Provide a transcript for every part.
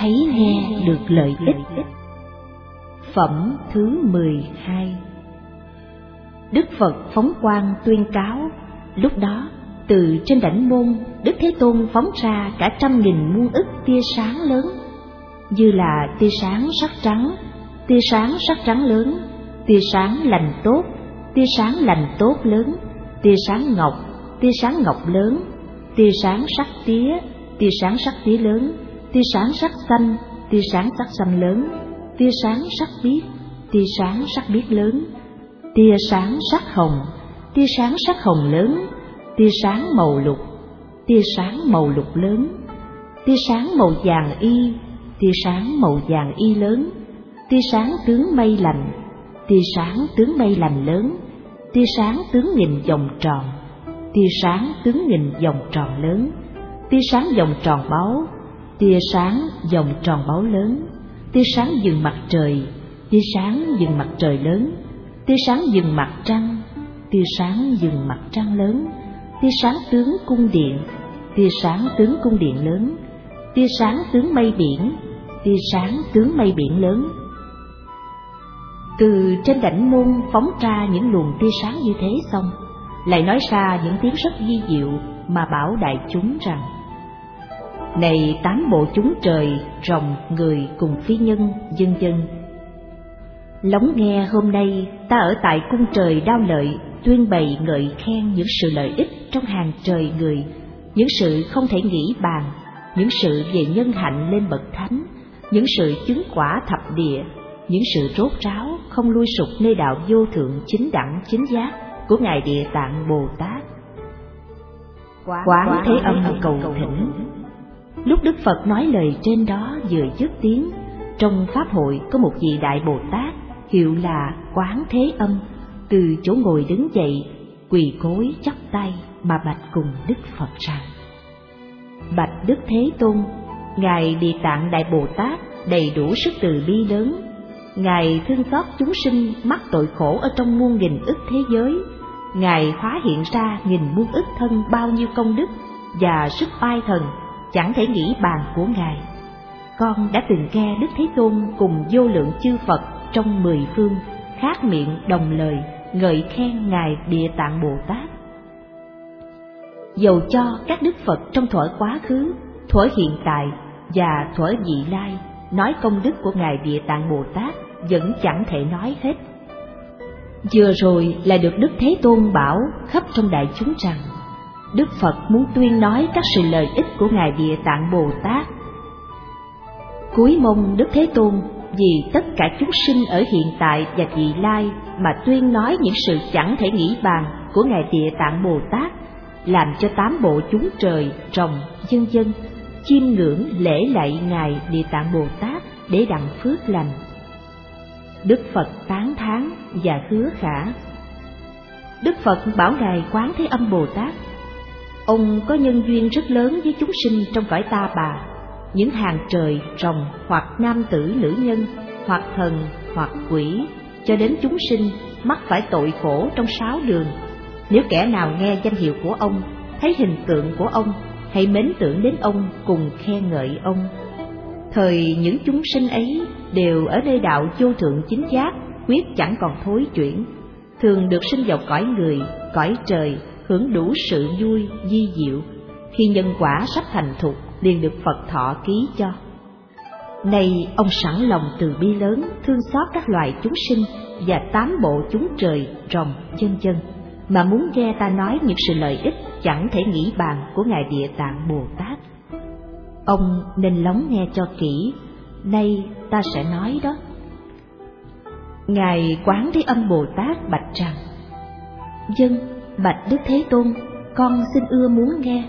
thấy nghe được lợi ích. Phẩm thứ 12. Đức Phật phóng quang tuyên cáo. Lúc đó, từ trên đảnh môn, Đức Thế Tôn phóng ra cả 100.000 muôn ức tia sáng lớn, như là tia sáng sắc trắng, tia sáng sắc trắng lớn, tia sáng lành tốt, tia sáng lành tốt lớn, tia sáng ngọc lớn, tia sáng sắc tía lớn, tia sáng sắc xanh, tia sáng sắc xanh lớn, tia sáng sắc biếc lớn, tia sáng sắc hồng lớn, tia sáng màu lục lớn, tia sáng màu vàng y lớn, tia sáng tướng mây lành lớn, tia sáng tướng nghìn vòng tròn, tia sáng tướng nghìn vòng tròn lớn, tia sáng vòng tròn báo, tia sáng vòng tròn báo lớn, tia sáng vầng mặt trời, tia sáng vầng mặt trời lớn, tia sáng vầng mặt trăng, tia sáng vầng mặt trăng lớn, tia sáng tướng cung điện, tia sáng tướng cung điện lớn, tia sáng tướng mây biển, tia sáng tướng mây biển lớn. Từ trên đảnh môn phóng ra những luồng tia sáng như thế xong, lại nói ra những tiếng rất vi diệu mà bảo đại chúng rằng: này 8 bộ chúng trời, rồng, người cùng phi nhân, vân vân, lắng nghe hôm nay ta ở tại cung trời Đao Lợi tuyên bày ngợi khen những sự lợi ích trong hàng trời người, những sự không thể nghĩ bàn, những sự về nhân hạnh lên bậc thánh, những sự chứng quả thập địa, những sự rốt ráo không lui sụp nơi đạo vô thượng chính đẳng chính giác của ngài Địa Tạng Bồ Tát. Quán Thế Âm cầu thỉnh. Lúc Đức Phật nói lời trên đó vừa dứt tiếng, trong pháp hội có một vị đại Bồ Tát hiệu là Quán Thế Âm từ chỗ ngồi đứng dậy, quỳ gối chắp tay mà bạch cùng Đức Phật rằng: bạch Đức Thế Tôn, ngài Địa Tạng Đại Bồ Tát đầy đủ sức từ bi lớn, ngài thương xót chúng sinh mắc tội khổ ở trong muôn nghìn ức thế giới, ngài hóa hiện ra nghìn muôn ức thân bao nhiêu công đức và sức oai thần chẳng thể nghĩ bàn của ngài. Con đã từng nghe Đức Thế Tôn cùng vô lượng chư Phật trong 10 phương khác miệng đồng lời ngợi khen ngài Địa Tạng Bồ Tát. Dầu cho các đức Phật trong thuở quá khứ, thuở hiện tại và thuở vị lai nói công đức của ngài Địa Tạng Bồ Tát vẫn chẳng thể nói hết. Vừa rồi là được Đức Thế Tôn bảo khắp trong đại chúng rằng Đức Phật muốn tuyên nói các sự lợi ích của ngài Địa Tạng Bồ Tát. Cúi mong Đức Thế Tôn vì tất cả chúng sinh ở hiện tại và vị lai mà tuyên nói những sự chẳng thể nghĩ bàn của ngài Địa Tạng Bồ Tát, làm cho 8 bộ chúng trời, rồng, vân vân chiêm ngưỡng lễ lạy ngài Địa Tạng Bồ Tát để đặng phước lành. Đức Phật tán thán và hứa khả. Đức Phật bảo ngài Quán Thế Âm Bồ Tát: ông có nhân duyên rất lớn với chúng sinh trong cõi Ta Bà, những hàng trời, rồng hoặc nam tử nữ nhân, hoặc thần hoặc quỷ, cho đến chúng sinh mắc phải tội khổ trong 6 đường. Nếu kẻ nào nghe danh hiệu của ông, thấy hình tượng của ông, hãy mến tưởng đến ông cùng khen ngợi ông. Thời những chúng sinh ấy đều ở nơi đạo vô thượng chính giác, quyết chẳng còn thối chuyển, thường được sinh vào cõi người, cõi trời, hưởng đủ sự vui vi diệu. Khi nhân quả sắp thành thục, liền được Phật thọ ký cho. Này ông sẵn lòng từ bi lớn, thương xót các loài chúng sinh và 8 bộ chúng trời, rồng, vân vân, mà muốn nghe ta nói những sự lợi ích chẳng thể nghĩ bàn của ngài Địa Tạng Bồ Tát. Ông nên lắng nghe cho kỹ, nay ta sẽ nói đó. Ngài Quán Thế Âm Bồ Tát bạch rằng: vâng, bạch Đức Thế Tôn, con xin ưa muốn nghe.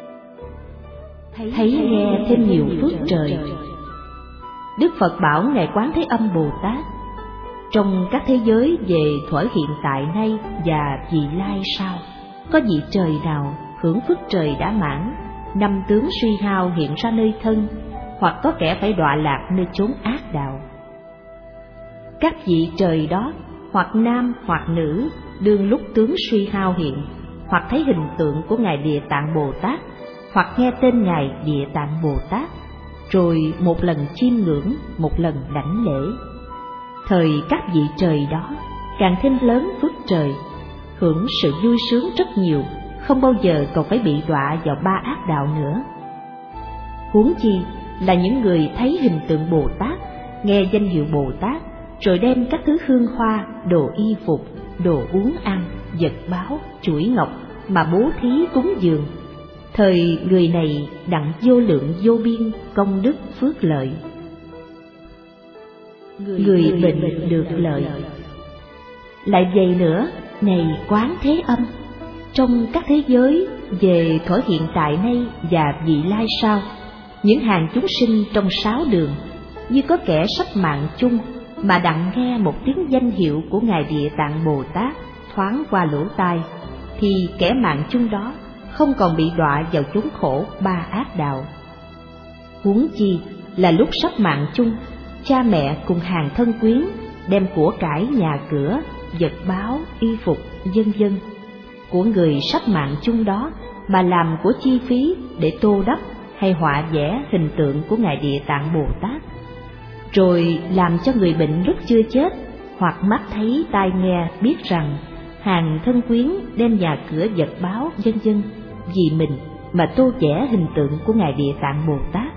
Thấy nghe thêm nhiều phước trời. Đức Phật bảo ngài Quán Thế Âm Bồ Tát: trong các thế giới về thuở hiện tại nay và vị lai sau, có vị trời nào hưởng phước trời đã mãn, năm tướng suy hao hiện ra nơi thân, hoặc có kẻ phải đọa lạc nơi chốn ác đạo. Các vị trời đó, hoặc nam hoặc nữ, đương lúc tướng suy hao hiện, hoặc thấy hình tượng của ngài Địa Tạng Bồ Tát, hoặc nghe tên ngài Địa Tạng Bồ Tát, rồi một lần chiêm ngưỡng, một lần đảnh lễ. Thời các vị trời đó càng thêm lớn phước trời, hưởng sự vui sướng rất nhiều, không bao giờ còn phải bị đọa vào ba ác đạo nữa. Huống chi là những người thấy hình tượng Bồ Tát, nghe danh hiệu Bồ Tát, rồi đem các thứ hương hoa, đồ y phục, đồ uống ăn, vật báo, chuỗi ngọc mà bố thí cúng dường. Thời người này đặng vô lượng vô biên công đức phước lợi. Người bệnh được lợi. Lại vậy nữa, này Quán Thế Âm, trong các thế giới về thuở hiện tại nay và vị lai sau, những hàng chúng sinh trong 6 đường như có kẻ sắp mạng chung mà đặng nghe một tiếng danh hiệu của Ngài Địa Tạng Bồ Tát thoáng qua lỗ tai, thì kẻ mạng chung đó không còn bị đọa vào chốn khổ ba ác đạo. Huống chi là lúc sắp mạng chung, cha mẹ cùng hàng thân quyến đem của cải nhà cửa, vật báo, y phục, vân vân của người sắp mạng chung đó mà làm của chi phí để tô đắp hay họa vẽ hình tượng của Ngài Địa Tạng Bồ Tát, rồi làm cho người bệnh lúc chưa chết hoặc mắt thấy tai nghe biết rằng hàng thân quyến đem nhà cửa vật báo vân vân vì mình mà tô vẽ hình tượng của Ngài Địa Tạng Bồ Tát.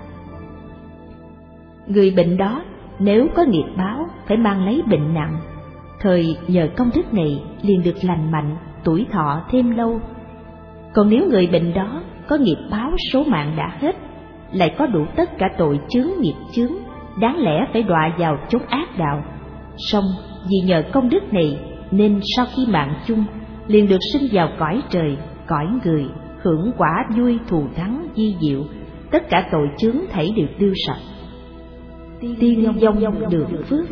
Người bệnh đó nếu có nghiệp báo phải mang lấy bệnh nặng, thời nhờ công đức này liền được lành mạnh, tuổi thọ thêm lâu. Còn nếu người bệnh đó có nghiệp báo số mạng đã hết, lại có đủ tất cả tội chướng nghiệp chướng, đáng lẽ phải đọa vào chốn ác đạo, song vì nhờ công đức này nên sau khi mạng chung liền được sinh vào cõi trời, cõi người, hưởng quả vui thù thắng di diệu, tất cả tội chướng thảy đều tiêu sạch. Tiên vong được phước.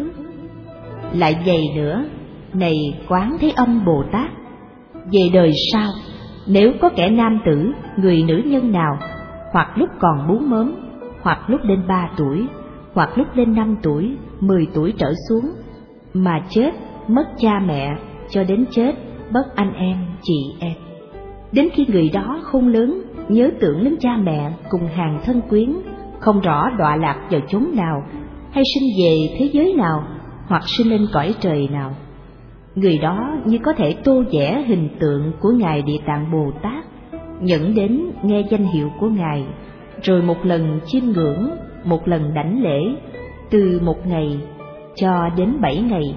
Lại vậy nữa, này Quán Thế Âm Bồ Tát, về đời sau, nếu có kẻ nam tử, người nữ nhân nào, hoặc lúc còn bú mớm, hoặc lúc lên 3 tuổi, hoặc lúc lên 5 tuổi, 10 tuổi trở xuống, mà chết, mất cha mẹ, cho đến chết, bất anh em, chị em. Đến khi người đó khôn lớn, nhớ tưởng đến cha mẹ cùng hàng thân quyến, không rõ đọa lạc vào chốn nào, hay sinh về thế giới nào, hoặc sinh lên cõi trời nào. Người đó như có thể tô vẽ hình tượng của Ngài Địa Tạng Bồ Tát, nhẫn đến nghe danh hiệu của Ngài, rồi một lần chiêm ngưỡng, một lần đảnh lễ, từ 1 ngày cho đến 7 ngày.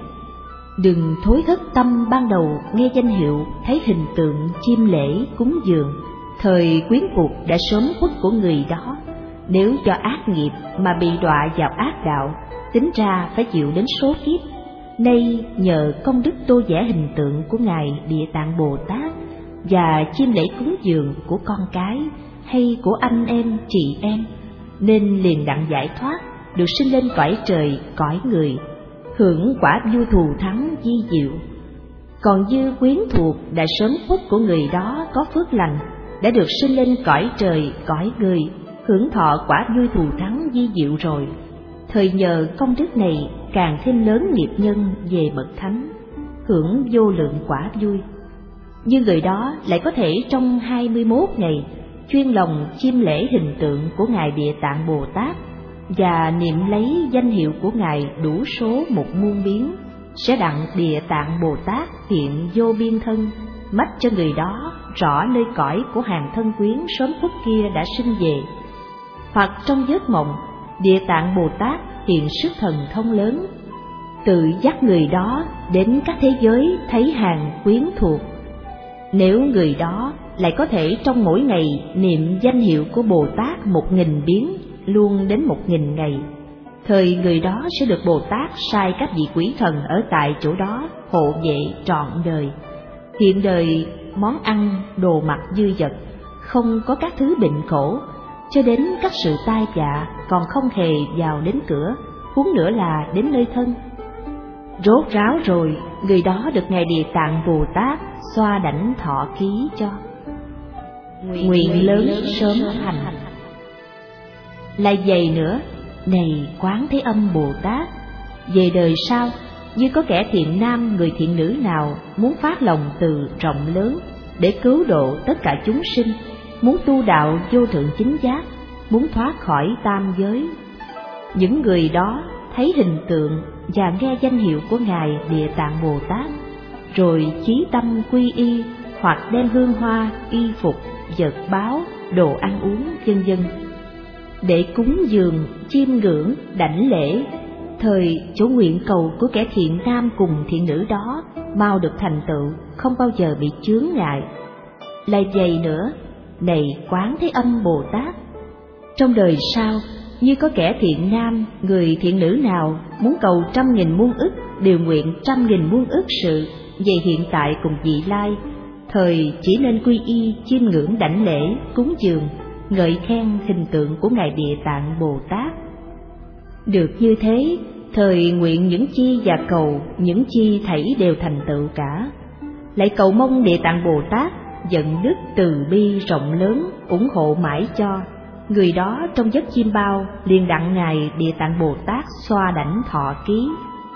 Đừng thối thất tâm ban đầu nghe danh hiệu, thấy hình tượng chiêm lễ cúng dường, thời quyến cuộc đã sớm khuất của người đó. Nếu do ác nghiệp mà bị đọa vào ác đạo, tính ra phải chịu đến số kiếp. Nay nhờ công đức tô vẽ hình tượng của Ngài Địa Tạng Bồ Tát và chiêm lễ cúng dường của con cái hay của anh em, chị em, nên liền đặng giải thoát, được sinh lên cõi trời, cõi người, hưởng quả vui thù thắng di diệu. Còn dư quyến thuộc đã sớm khuất của người đó có phước lành, đã được sinh lên cõi trời, cõi người, hưởng thọ quả vui thù thắng di diệu rồi. Thời nhờ công đức này càng thêm lớn nghiệp nhân về bậc thánh, hưởng vô lượng quả vui. Như người đó lại có thể trong 21 ngày chuyên lòng chiêm lễ hình tượng của Ngài Địa Tạng Bồ Tát và niệm lấy danh hiệu của Ngài đủ số 1 muôn biến, sẽ đặng Địa Tạng Bồ Tát hiện vô biên thân, mách cho người đó rõ nơi cõi của hàng thân quyến sớm phút kia đã sinh về. Hoặc trong giấc mộng, Địa Tạng Bồ Tát hiện sức thần thông lớn, tự dắt người đó đến các thế giới thấy hàng quyến thuộc. Nếu người đó lại có thể trong mỗi ngày niệm danh hiệu của Bồ Tát 1000 biến, luôn đến 1000 ngày, thời người đó sẽ được Bồ Tát sai các vị quỷ thần ở tại chỗ đó hộ vệ trọn đời. Hiện đời món ăn, đồ mặc dư dật, không có các thứ bệnh khổ, cho đến các sự tai vạ còn không hề vào đến cửa, huống nữa là đến nơi thân. Rốt ráo rồi, người đó được Ngài Địa Tạng Bồ Tát xoa đảnh thọ ký cho. Nguyện lớn sớm thành. Lại vậy nữa, này Quán Thế Âm Bồ Tát, về đời sau, như có kẻ thiện nam người thiện nữ nào muốn phát lòng từ rộng lớn để cứu độ tất cả chúng sinh, muốn tu đạo vô thượng chính giác, muốn thoát khỏi tam giới, Những người đó thấy hình tượng và nghe danh hiệu của Ngài Địa Tạng Bồ Tát, rồi chí tâm quy y hoặc đem hương hoa, y phục, vật báo, đồ ăn uống, vân vân để cúng dường, chiêm ngưỡng, đảnh lễ, thời chỗ nguyện cầu của kẻ thiện nam cùng thiện nữ đó mau được thành tựu, không bao giờ bị chướng ngại. Lại vậy nữa, này Quán Thế Âm Bồ Tát, trong đời sau, như có kẻ thiện nam, người thiện nữ nào muốn cầu 100.000 muôn ức, điều nguyện 100.000 muôn ức sự về hiện tại cùng vị lai, thời chỉ nên quy y, chiêm ngưỡng, đảnh lễ, cúng dường, ngợi khen hình tượng của Ngài Địa Tạng Bồ Tát. Được như thế, thời nguyện những chi và cầu những chi thảy đều thành tựu cả. Lại cầu mong Địa Tạng Bồ Tát vận đức từ bi rộng lớn, ủng hộ mãi cho người đó trong giấc chiêm bao liền đặng Ngài Địa Tạng Bồ Tát xoa đảnh thọ ký,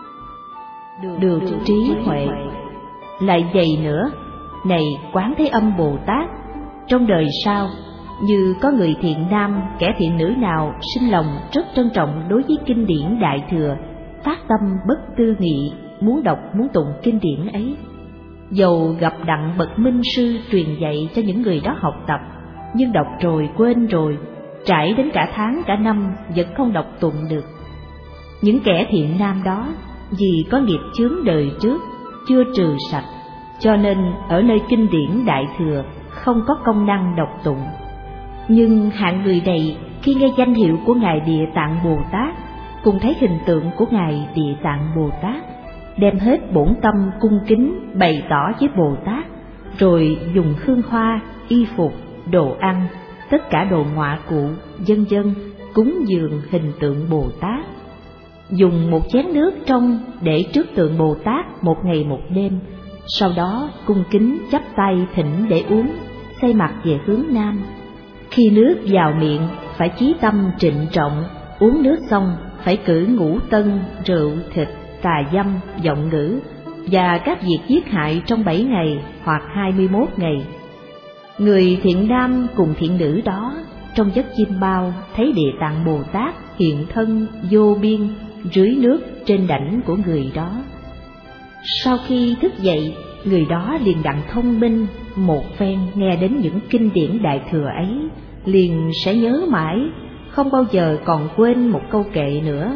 được trí huệ. Lại vậy nữa, này Quán Thế Âm Bồ Tát, trong đời sau, như có người thiện nam, kẻ thiện nữ nào sinh lòng rất trân trọng đối với kinh điển Đại Thừa, phát tâm bất tư nghị, muốn đọc muốn tụng kinh điển ấy, dầu gặp đặng bậc minh sư truyền dạy cho những người đó học tập, nhưng đọc rồi quên rồi, trải đến cả tháng cả năm vẫn không đọc tụng được. Những kẻ thiện nam đó vì có nghiệp chướng đời trước chưa trừ sạch, cho nên ở nơi kinh điển Đại Thừa không có công năng đọc tụng. Nhưng hạng người này khi nghe danh hiệu của Ngài Địa Tạng Bồ Tát, cùng thấy hình tượng của Ngài Địa Tạng Bồ Tát, đem hết bổn tâm cung kính bày tỏ với Bồ Tát, rồi dùng hương hoa, y phục, đồ ăn, tất cả đồ ngoại cụ, vân vân cúng dường hình tượng Bồ Tát. Dùng một chén nước trong để trước tượng Bồ Tát một ngày một đêm, sau đó cung kính chắp tay thỉnh để uống, xoay mặt về hướng nam. Khi nước vào miệng phải chí tâm trịnh trọng, uống nước xong phải cử ngũ tân, rượu, thịt, tà dâm, vọng ngữ và các việc giết hại trong 7 ngày hoặc 21 ngày. Người thiện nam cùng thiện nữ đó trong giấc chiêm bao thấy Địa Tạng Bồ Tát hiện thân vô biên rưới nước trên đảnh của người đó. Sau khi thức dậy, người đó liền đặng thông minh một phen nghe đến những kinh điển Đại Thừa ấy, liền sẽ nhớ mãi, không bao giờ còn quên một câu kệ nữa: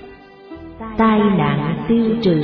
tai nạn tiêu trừ.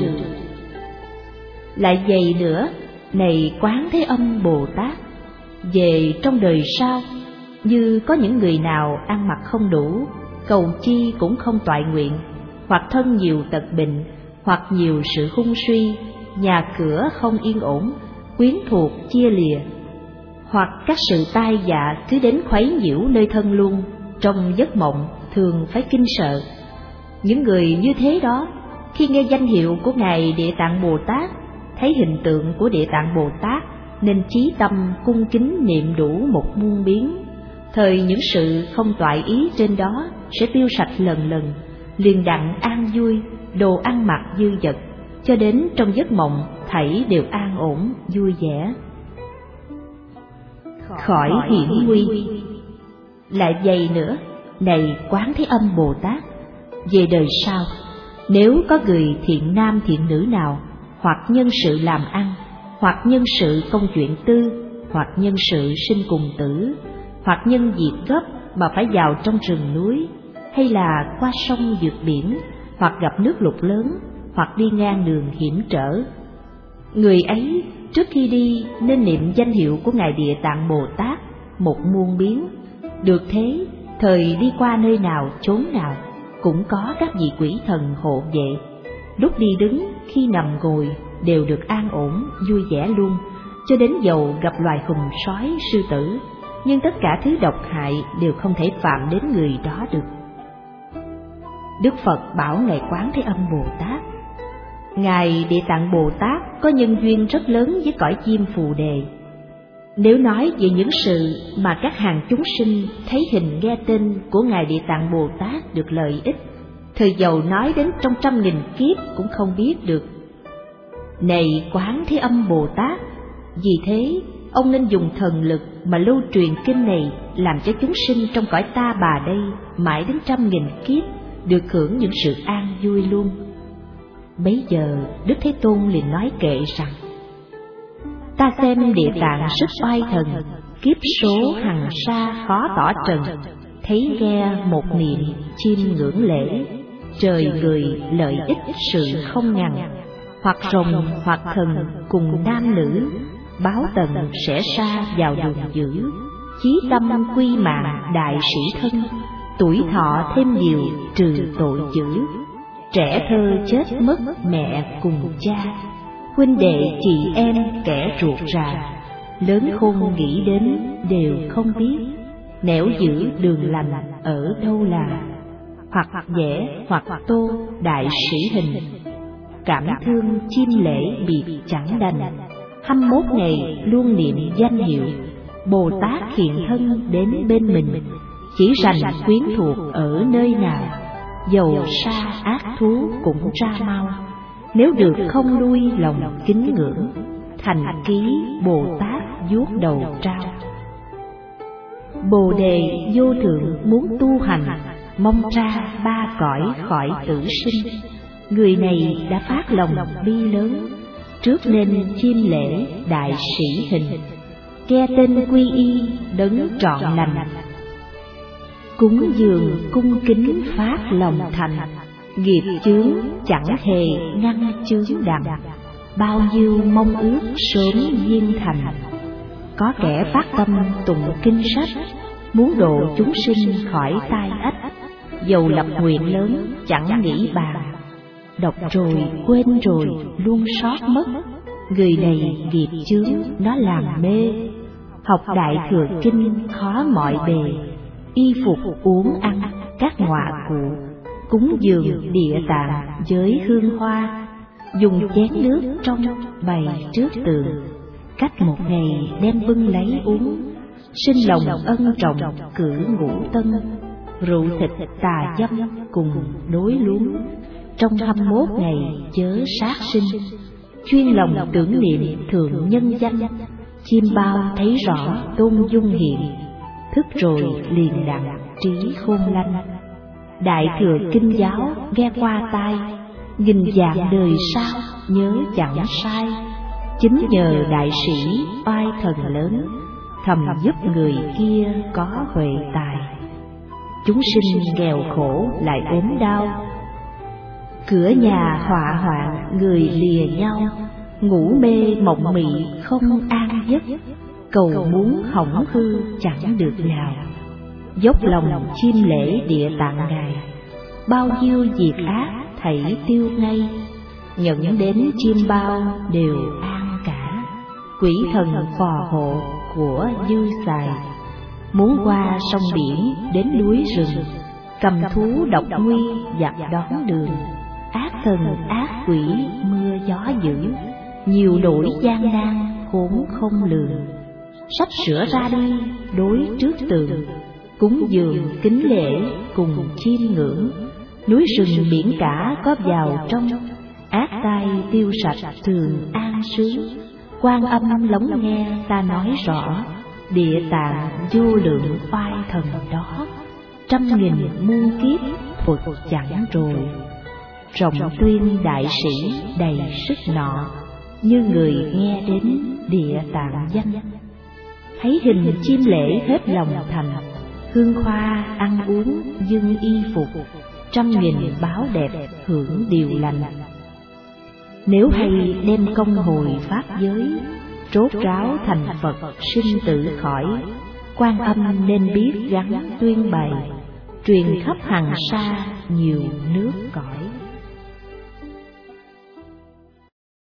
Lại vậy nữa, này Quán Thế Âm Bồ Tát, về trong đời sau, như có những người nào ăn mặc không đủ, cầu chi cũng không toại nguyện, hoặc thân nhiều tật bệnh, hoặc nhiều sự hung suy, nhà cửa không yên ổn, quyến thuộc chia lìa, hoặc các sự tai dạ cứ đến khuấy nhiễu nơi thân luôn, trong giấc mộng thường phải kinh sợ. Những người như thế đó, khi nghe danh hiệu của Ngài Địa Tạng Bồ Tát, thấy hình tượng của Địa Tạng Bồ Tát, nên chí tâm cung kính niệm đủ một muôn biến, thời những sự không toại ý trên đó sẽ tiêu sạch lần lần, liền đặng an vui, đồ ăn mặc dư dật, cho đến trong giấc mộng thảy đều an ổn vui vẻ, khỏi hiểm nguy. Lại vậy nữa, này Quán Thế Âm Bồ Tát, về đời sau, nếu có người thiện nam thiện nữ nào, hoặc nhân sự làm ăn, hoặc nhân sự công chuyện tư, hoặc nhân sự sinh cùng tử, hoặc nhân việc gấp mà phải vào trong rừng núi, hay là qua sông vượt biển, hoặc gặp nước lụt lớn, hoặc đi ngang đường hiểm trở, người ấy trước khi đi nên niệm danh hiệu của Ngài Địa Tạng Bồ Tát một muôn biến. Được thế, thời đi qua nơi nào chốn nào cũng có các vị quỷ thần hộ vệ, lúc đi đứng khi nằm ngồi đều được an ổn vui vẻ luôn, cho đến dầu gặp loài hùng sói sư tử, nhưng tất cả thứ độc hại đều không thể phạm đến người đó được. Đức Phật bảo Ngài Quán Thế Âm Bồ Tát: Ngài Địa Tạng Bồ Tát có nhân duyên rất lớn với cõi chim Phù Đề. Nếu nói về những sự mà các hàng chúng sinh thấy hình nghe tên của Ngài Địa Tạng Bồ Tát được lợi ích, thời dầu nói đến trong 100.000 kiếp cũng không biết được. Này Quán Thế Âm Bồ Tát, vì thế ông nên dùng thần lực mà lưu truyền kinh này, làm cho chúng sinh trong cõi ta bà đây mãi đến 100.000 kiếp được hưởng những sự an vui luôn. Bấy giờ Đức Thế Tôn liền nói kệ rằng: ta xem Địa Tạng sức oai thần, kiếp số hằng sa khó tỏ trần, thấy nghe một niệm chim ngưỡng lễ, trời người lợi ích sự không ngần, hoặc rồng hoặc thần cùng nam nữ, báo tận sẽ sa vào đường dữ, chí tâm quy mạng đại sĩ thân, tuổi thọ thêm nhiều trừ tội dữ, trẻ thơ chết mất mẹ cùng cha, huynh đệ chị em kẻ ruột rà, lớn khôn nghĩ đến đều không biết, nẻo giữ đường lành ở đâu là, hoặc vẽ hoặc tô đại sĩ hình, cảm thương chim lễ biệt chẳng đành, 21 ngày luôn niệm danh hiệu, Bồ Tát hiện thân đến bên mình, chỉ rành quyến thuộc ở nơi nào, dầu sa ác thú cũng ra mau, nếu được không nuôi lòng kính ngưỡng, thành ký Bồ Tát vuốt đầu trao. Bồ đề vô thượng muốn tu hành, mong ra ba cõi khỏi tử sinh, người này đã phát lòng bi lớn, trước nên chiêm lễ đại sĩ hình, nghe tên quy y đấng trọn lành, cúng dường cung kính phát lòng thành, nghiệp chướng chẳng hề ngăn chướng đặng, bao nhiêu mong ước sớm viên thành. Có kẻ phát tâm tụng kinh sách, muốn độ chúng sinh khỏi tai ách, dầu lập nguyện lớn chẳng nghĩ bàn, đọc rồi quên rồi luôn sót mất, người này nghiệp chướng nó làm mê. Học đại thừa kinh khó mọi bề, y phục uống ăn các ngọa cụ, cúng dường Địa Tạng với hương hoa, dùng chén nước trong bày trước tường, cách một ngày đem bưng lấy uống, sinh lòng ân trọng cử ngũ tân, rượu thịt tà dâm cùng đối luống, trong 21 ngày chớ sát sinh, chuyên lòng tưởng niệm thượng nhân danh, chim bao thấy rõ tôn dung hiện, thức rồi liền đặng trí khôn lanh. Đại thừa kinh giáo nghe qua tai, nghìn vạn đời sau nhớ chẳng sai, chính nhờ đại sĩ oai thần lớn, thầm giúp người kia có huệ tài. Chúng sinh nghèo khổ lại ốm đau, cửa nhà họa hoạn người lìa nhau, ngủ mê mộng mị không an giấc, cầu muốn hỏng hư chẳng được nào, dốc lòng chiêm lễ Địa Tạng Ngài, bao nhiêu việc ác thảy tiêu ngay, nhận đến chiêm bao đều an cả, quỷ thần phò hộ của dư xài, muốn qua sông biển đến núi rừng, cầm thú độc nguy giặc đón đường, ác thần ác quỷ mưa gió dữ, nhiều nỗi gian nan khốn không lường. Sắp sửa ra đi đối trước tường, cúng dường kính lễ cùng chiêm ngưỡng, núi rừng biển cả có vào trong, ác tai tiêu sạch thường an sướng, Quan Âm lắng nghe ta nói rõ, Địa Tạng vô lượng oai thần đó, trăm nghìn muôn kiếp thuật chẳng rồi, rộng tuyên đại sĩ đầy sức nọ, như người nghe đến Địa Tạng danh. Thấy hình chiêm lễ hết lòng thành, hương hoa ăn uống dưng y phục, trăm nghìn báo đẹp hưởng điều lành. Nếu hay đem công hồi pháp giới, trốt ráo thành Phật sinh tử khỏi, Quan Âm nên biết gắn tuyên bày, truyền khắp hằng sa nhiều nước cõi.